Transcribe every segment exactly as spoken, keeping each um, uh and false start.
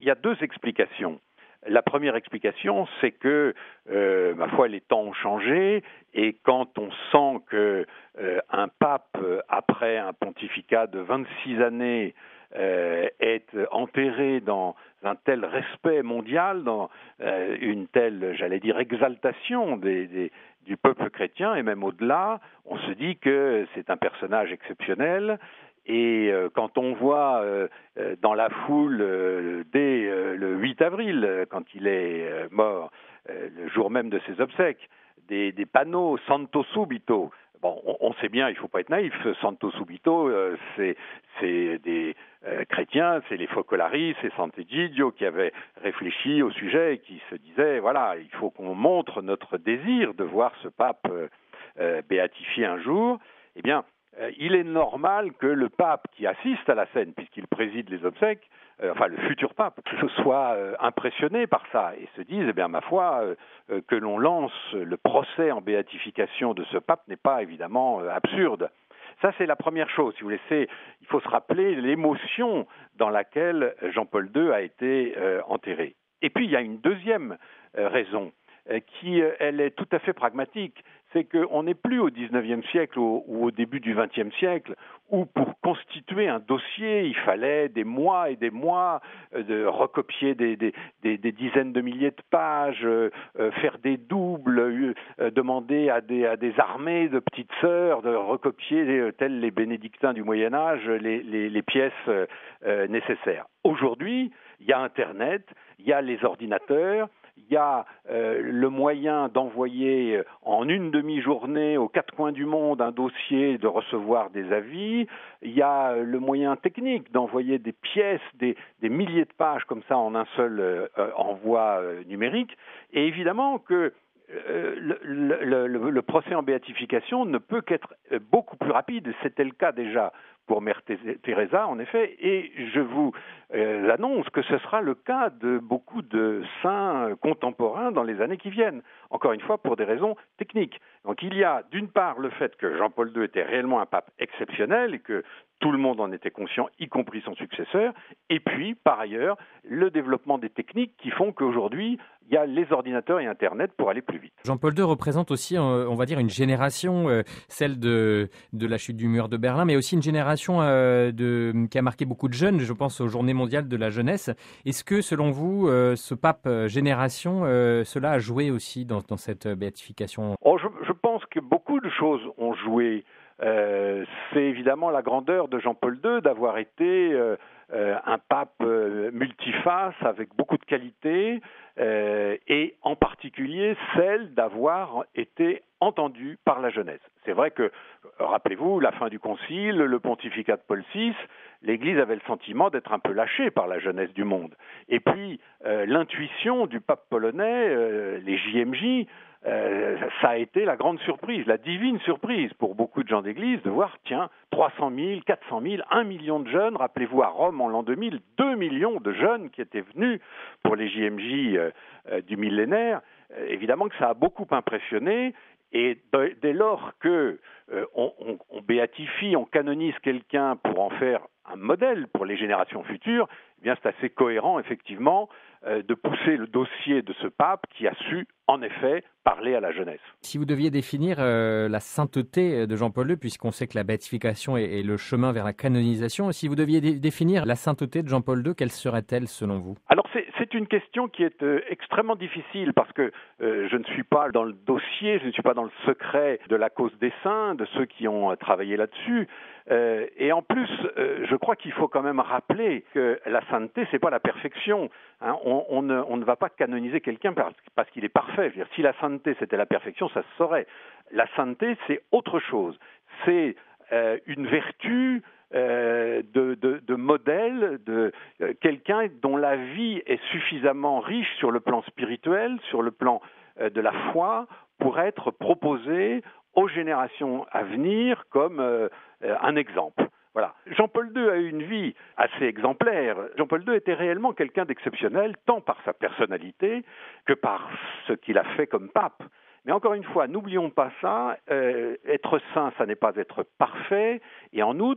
il y a deux explications. La première explication, c'est que, euh, ma foi, les temps ont changé et quand on sent que euh, un pape, après un pontificat de vingt-six années, euh, est enterré dans un tel respect mondial, dans euh, une telle, j'allais dire, exaltation des, des, du peuple chrétien et même au-delà, on se dit que c'est un personnage exceptionnel. Et euh, quand on voit euh, dans la foule, euh, dès euh, le huit avril, euh, quand il est euh, mort, euh, le jour même de ses obsèques, des, des panneaux « Santo Subito », bon, on, on sait bien, il ne faut pas être naïf, « Santo Subito euh, », c'est, c'est des euh, chrétiens, c'est les Focolari, c'est Sant'Egidio qui avaient réfléchi au sujet et qui se disaient, voilà, il faut qu'on montre notre désir de voir ce pape euh, euh, béatifié un jour. Eh bien, il est normal que le pape qui assiste à la scène, puisqu'il préside les obsèques, euh, enfin le futur pape, soit euh, impressionné par ça et se dise, eh bien ma foi, euh, que l'on lance le procès en béatification de ce pape n'est pas évidemment euh, absurde. Ça, c'est la première chose. Si vous laissez, il faut se rappeler l'émotion dans laquelle Jean-Paul deux a été euh, enterré. Et puis, il y a une deuxième euh, raison euh, qui, euh, elle est tout à fait pragmatique. C'est qu'on n'est plus au dix-neuvième siècle ou au début du vingtième siècle où pour constituer un dossier, il fallait des mois et des mois de recopier des, des, des, des dizaines de milliers de pages, euh, faire des doubles, euh, demander à des, à des armées de petites sœurs de recopier, euh, tels les bénédictins du Moyen-Âge, les, les, les pièces euh, nécessaires. Aujourd'hui, il y a Internet, il y a les ordinateurs, il y a euh, le moyen d'envoyer en une demi-journée aux quatre coins du monde un dossier, de recevoir des avis. Il y a le moyen technique d'envoyer des pièces, des, des milliers de pages comme ça en un seul euh, envoi euh, numérique. Et évidemment que euh, le, le, le, le procès en béatification ne peut qu'être beaucoup plus rapide. C'était le cas déjà pour Mère Teresa, en effet, et je vous euh, annonce que ce sera le cas de beaucoup de saints contemporains dans les années qui viennent, encore une fois pour des raisons techniques. Donc il y a d'une part le fait que Jean-Paul deux était réellement un pape exceptionnel et que tout le monde en était conscient, y compris son successeur, et puis, par ailleurs, le développement des techniques qui font qu'aujourd'hui, il y a les ordinateurs et Internet pour aller plus vite. Jean-Paul deux représente aussi, on va dire, une génération, celle de, de la chute du mur de Berlin, mais aussi une génération de, qui a marqué beaucoup de jeunes, je pense aux Journées mondiales de la jeunesse. Est-ce que, selon vous, ce pape génération, cela a joué aussi dans, dans cette béatification ? Oh, je, je pense que beaucoup de choses ont joué. Euh, c'est évidemment la grandeur de Jean-Paul deux d'avoir été euh, euh, un pape euh, multiface avec beaucoup de qualités euh, et en particulier celle d'avoir été entendu par la jeunesse. C'est vrai que, rappelez-vous, la fin du concile, le pontificat de Paul six, l'Église avait le sentiment d'être un peu lâchée par la jeunesse du monde. Et puis, euh, l'intuition du pape polonais, euh, les J M J, Euh, ça a été la grande surprise, la divine surprise pour beaucoup de gens d'église de voir, tiens, trois cent mille, quatre cent mille, un million de jeunes. Rappelez-vous à Rome en l'an deux mille, deux millions de jeunes qui étaient venus pour les J M J euh, euh, du millénaire. Euh, évidemment que ça a beaucoup impressionné. Et dès lors que euh, on, on, on béatifie, on canonise quelqu'un pour en faire un modèle pour les générations futures, eh bien c'est assez cohérent effectivement euh, de pousser le dossier de ce pape qui a su en effet parler à la jeunesse. Si vous deviez définir euh, la sainteté de Jean-Paul deux, puisqu'on sait que la béatification est, est le chemin vers la canonisation, si vous deviez dé- définir la sainteté de Jean-Paul deux, quelle serait-elle selon vous ? Alors c'est, c'est une question qui est euh, extrêmement difficile parce que euh, je ne suis pas dans le dossier, je ne suis pas dans le secret de la cause des saints, de ceux qui ont euh, travaillé là-dessus. Euh, et en plus, euh, je crois qu'il faut quand même rappeler que la sainteté, c'est pas la perfection. Hein. On, on, ne, on ne va pas canoniser quelqu'un parce, parce qu'il est parfait. Je veux dire, si la sainteté c'était la perfection, ça se saurait. La sainteté, c'est autre chose. C'est euh, une vertu euh, de, de, de modèle, de euh, quelqu'un dont la vie est suffisamment riche sur le plan spirituel, sur le plan euh, de la foi, pour être proposée aux générations à venir comme euh, un exemple. Voilà. Jean-Paul deux a eu une vie assez exemplaire. Jean-Paul deux était réellement quelqu'un d'exceptionnel, tant par sa personnalité que par ce qu'il a fait comme pape. Mais encore une fois, n'oublions pas ça, euh, être saint, ça n'est pas être parfait, et en outre,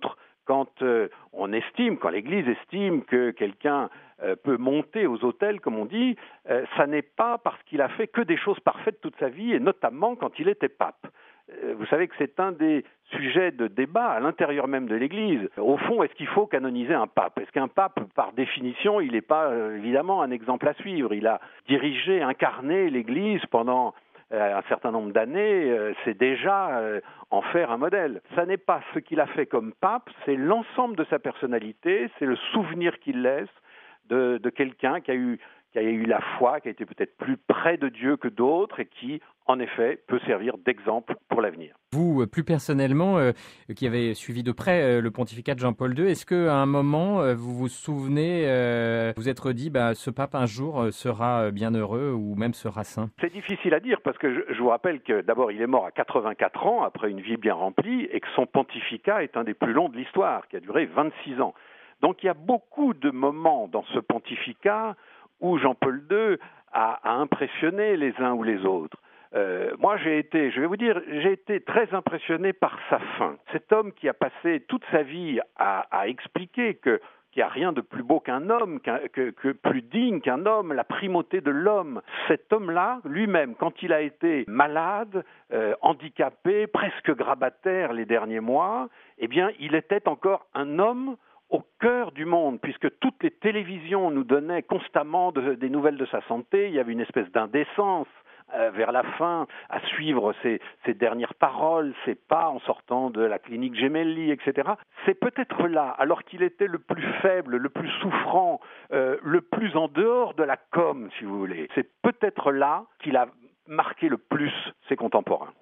quand euh, on estime, quand l'Église estime que quelqu'un euh, peut monter aux autels, comme on dit, euh, ça n'est pas parce qu'il a fait que des choses parfaites toute sa vie, et notamment quand il était pape. Euh, vous savez que c'est un des sujets de débat à l'intérieur même de l'Église. Au fond, est-ce qu'il faut canoniser un pape? Est-ce qu'un pape, par définition, il n'est pas euh, évidemment un exemple à suivre? Il a dirigé, incarné l'Église pendant un certain nombre d'années, c'est déjà en faire un modèle. Ça n'est pas ce qu'il a fait comme pape, c'est l'ensemble de sa personnalité, c'est le souvenir qu'il laisse de, de quelqu'un qui a eu qui a eu la foi, qui a été peut-être plus près de Dieu que d'autres et qui, en effet, peut servir d'exemple pour l'avenir. Vous, plus personnellement, euh, qui avez suivi de près euh, le pontificat de Jean-Paul deux, est-ce qu'à un moment, euh, vous vous souvenez, euh, vous êtes dit, bah, ce pape un jour euh, sera bien heureux ou même sera saint? C'est difficile à dire parce que je, je vous rappelle que d'abord, il est mort à quatre-vingt-quatre ans, après une vie bien remplie, et que son pontificat est un des plus longs de l'histoire, qui a duré vingt-six ans. Donc il y a beaucoup de moments dans ce pontificat où Jean-Paul deux a, a impressionné les uns ou les autres. Euh, moi, j'ai été, je vais vous dire, j'ai été très impressionné par sa fin. Cet homme qui a passé toute sa vie à, à expliquer que qu'il n'y a rien de plus beau qu'un homme, qu'un, que, que plus digne qu'un homme, la primauté de l'homme. Cet homme-là, lui-même, quand il a été malade, euh, handicapé, presque grabataire les derniers mois, eh bien, il était encore un homme au cœur du monde, puisque toutes les télévisions nous donnaient constamment de, des nouvelles de sa santé. Il y avait une espèce d'indécence euh, vers la fin à suivre ses, ses dernières paroles, ses pas en sortant de la clinique Gemelli, et cetera. C'est peut-être là, alors qu'il était le plus faible, le plus souffrant, euh, le plus en dehors de la com, si vous voulez, c'est peut-être là qu'il a marqué le plus ses contemporains.